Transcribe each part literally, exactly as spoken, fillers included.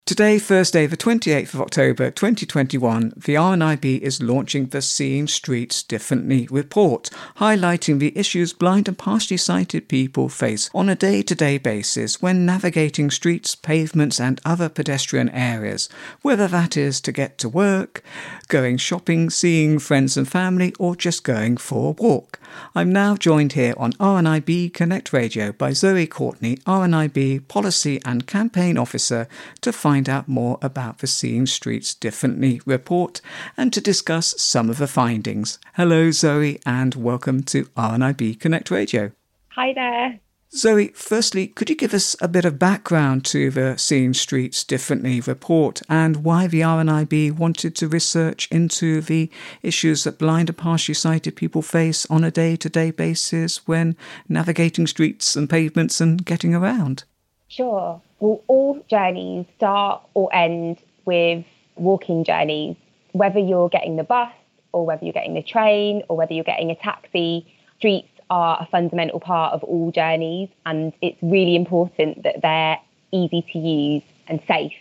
Today, Thursday, the twenty-eighth of October twenty twenty-one, the R N I B is launching the Seeing Streets Differently report, highlighting the issues blind and partially sighted people face on a day-to-day basis when navigating streets, pavements and other pedestrian areas, whether that is to get to work, going shopping, seeing friends and family, or just going for a walk. I'm now joined here on R N I B Connect Radio by Zoe Courtney, R N I B Policy and Campaign Officer, to find out more about the Seeing Streets Differently report and to discuss some of the findings. Hello, Zoe, and welcome to R N I B Connect Radio. Hi there. Zoe, firstly, could you give us a bit of background to the Seeing Streets Differently report and why the R N I B wanted to research into the issues that blind and partially sighted people face on a day-to-day basis when navigating streets and pavements and getting around? Sure. Well, all journeys start or end with walking journeys. Whether you're getting the bus or whether you're getting the train or whether you're getting a taxi, streets are a fundamental part of all journeys, and it's really important that they're easy to use and safe.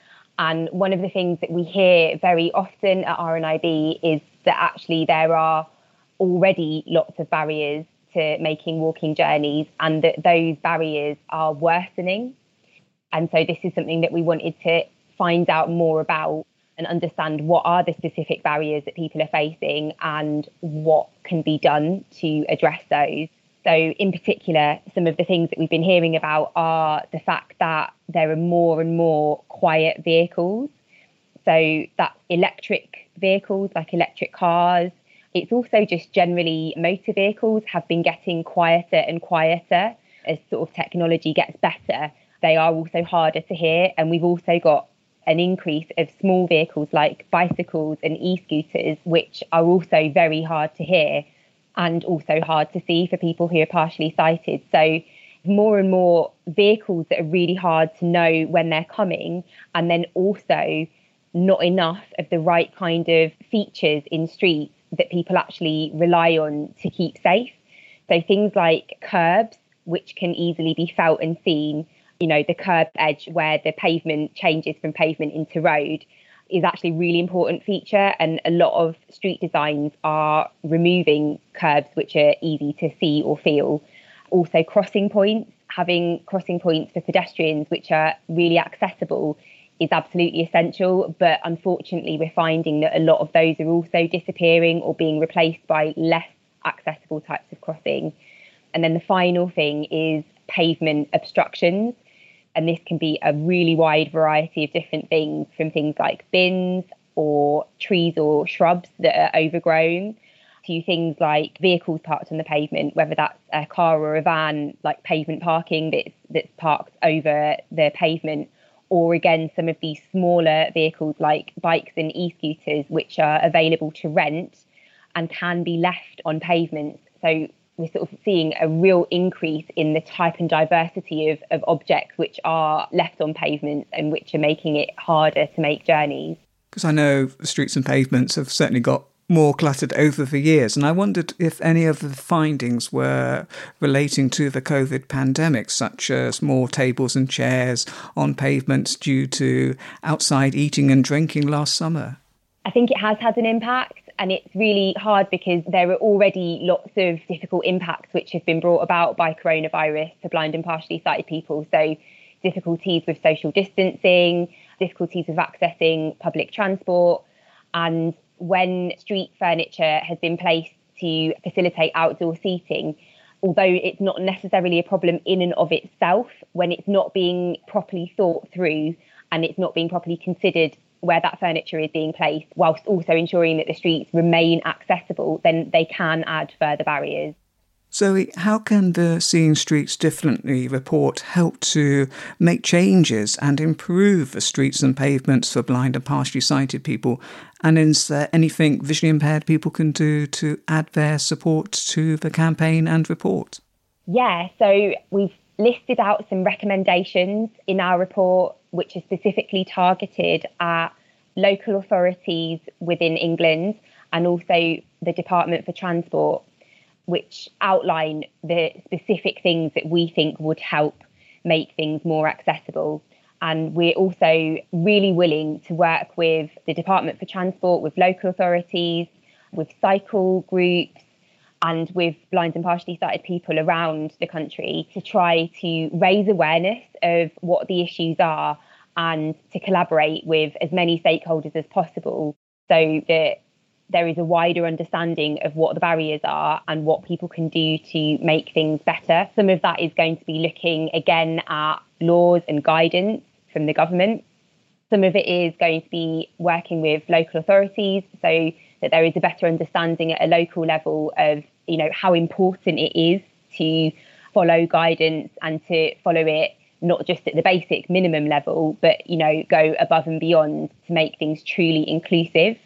And one of the things that we hear very often at R N I B is that actually there are already lots of barriers to making walking journeys and that those barriers are worsening. And so this is something that we wanted to find out more about and understand what are the specific barriers that people are facing and what can be done to address those. So in particular, some of the things that we've been hearing about are the fact that there are more and more quiet vehicles. So that's electric vehicles like electric cars. It's also just generally motor vehicles have been getting quieter and quieter as sort of technology gets better. They are also harder to hear. And we've also got an increase of small vehicles like bicycles and e-scooters, which are also very hard to hear and also hard to see for people who are partially sighted. So more and more vehicles that are really hard to know when they're coming, and then also not enough of the right kind of features in streets that people actually rely on to keep safe. So things like curbs, which can easily be felt and seen. You know, the curb edge where the pavement changes from pavement into road is actually a really important feature. And a lot of street designs are removing curbs which are easy to see or feel. Also crossing points, having crossing points for pedestrians which are really accessible is absolutely essential. But unfortunately, we're finding that a lot of those are also disappearing or being replaced by less accessible types of crossing. And then the final thing is pavement obstructions. And this can be a really wide variety of different things, from things like bins or trees or shrubs that are overgrown to things like vehicles parked on the pavement, whether that's a car or a van, like pavement parking that's, that's parked over the pavement, or again, some of these smaller vehicles like bikes and e-scooters, which are available to rent and can be left on pavements. So we're sort of seeing a real increase in the type and diversity of, of objects which are left on pavements and which are making it harder to make journeys. Because I know the streets and pavements have certainly got more cluttered over the years, and I wondered if any of the findings were relating to the COVID pandemic, such as more tables and chairs on pavements due to outside eating and drinking last summer. I think it has had an impact. And it's really hard because there are already lots of difficult impacts which have been brought about by coronavirus for blind and partially sighted people. So difficulties with social distancing, difficulties with accessing public transport. And when street furniture has been placed to facilitate outdoor seating, although it's not necessarily a problem in and of itself, when it's not being properly thought through and it's not being properly considered where that furniture is being placed, whilst also ensuring that the streets remain accessible, then they can add further barriers. Zoe, how can the Seeing Streets Differently report help to make changes and improve the streets and pavements for blind and partially sighted people? And is there anything visually impaired people can do to add their support to the campaign and report? Yeah, so we've listed out some recommendations in our report which are specifically targeted at local authorities within England and also the Department for Transport, which outline the specific things that we think would help make things more accessible. And we're also really willing to work with the Department for Transport, with local authorities, with cycle groups, and with blind and partially sighted people around the country to try to raise awareness of what the issues are and to collaborate with as many stakeholders as possible so that there is a wider understanding of what the barriers are and what people can do to make things better. Some of that is going to be looking again at laws and guidance from the government. Some of it is going to be working with local authorities so that there is a better understanding at a local level of, you know, how important it is to follow guidance and to follow it not just at the basic minimum level, but, you know, go above and beyond to make things truly inclusive.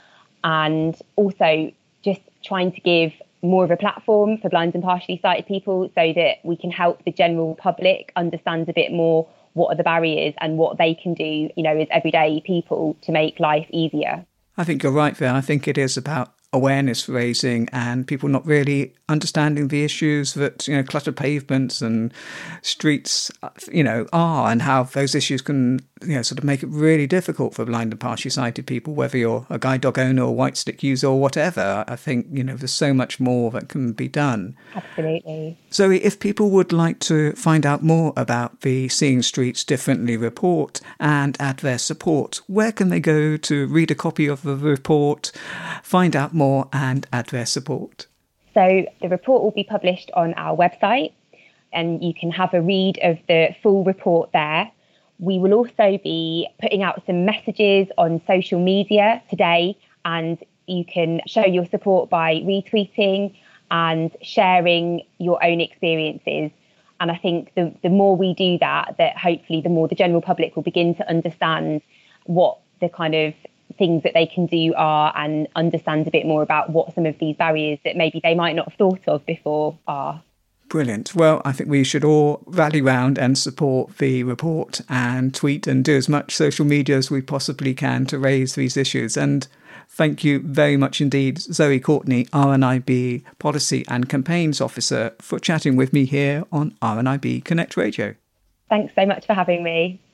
And also just trying to give more of a platform for blind and partially sighted people so that we can help the general public understand a bit more what are the barriers and what they can do, you know, as everyday people to make life easier. I think you're right there. I think it is about awareness raising and people not really understanding the issues that, you know, cluttered pavements and streets, you know, are, and how those issues can, you know, sort of make it really difficult for blind and partially sighted people, whether you're a guide dog owner or white stick user or whatever. I think, you know, there's so much more that can be done. Absolutely. Zoe, if people would like to find out more about the Seeing Streets Differently report and add their support, where can they go to read a copy of the report, find out more and add their support? So the report will be published on our website and you can have a read of the full report there. We will also be putting out some messages on social media today, and you can show your support by retweeting and sharing your own experiences. And I think the, the more we do that, that hopefully the more the general public will begin to understand what the kind of things that they can do are and understand a bit more about what some of these barriers that maybe they might not have thought of before are. Brilliant. Well, I think we should all rally round and support the report and tweet and do as much social media as we possibly can to raise these issues. And thank you very much indeed, Zoe Courtney, R N I B Policy and Campaigns Officer, for chatting with me here on R N I B Connect Radio. Thanks so much for having me.